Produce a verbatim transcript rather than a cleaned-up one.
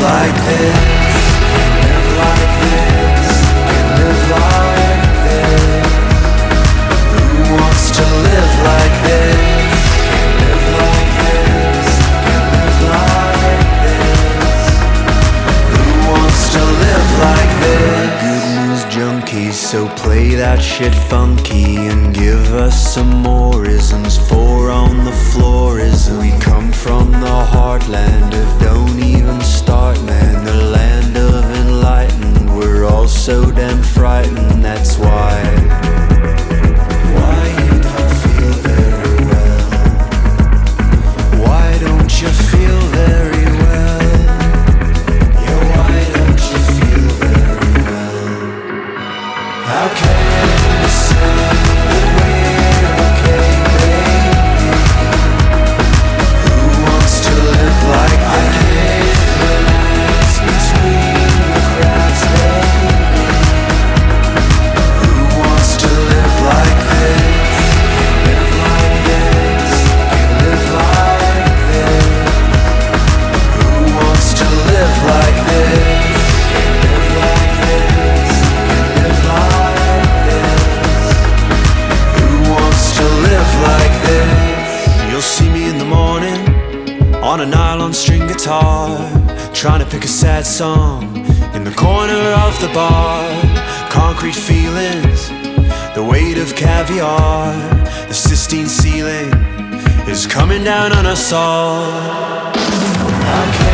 like this, live like this, live like this. Who wants to live like this? Live like this, live like this. Who wants to live like this? Good news junkies, so play that shit funky and give us some more isms. Four on the floor is we come from the heartland of don't even start, man. The land of enlightened, we're all so damn frightened, that's why. Why you don't feel very well? Why don't you feel very well? Yeah, why don't you feel very well? How can you say that we're okay, baby? Who wants to live like I can't relax between the cracks, baby? Who wants to live like this? Live like this, live like this. Who wants to live like this? Live like this, live like this. Who wants to live like this? You'll see me in the morning on a nylon string guitar, trying to pick a sad song in the corner of the bar. Concrete feelings, the weight of caviar, the Sistine ceiling is coming down on us all. How can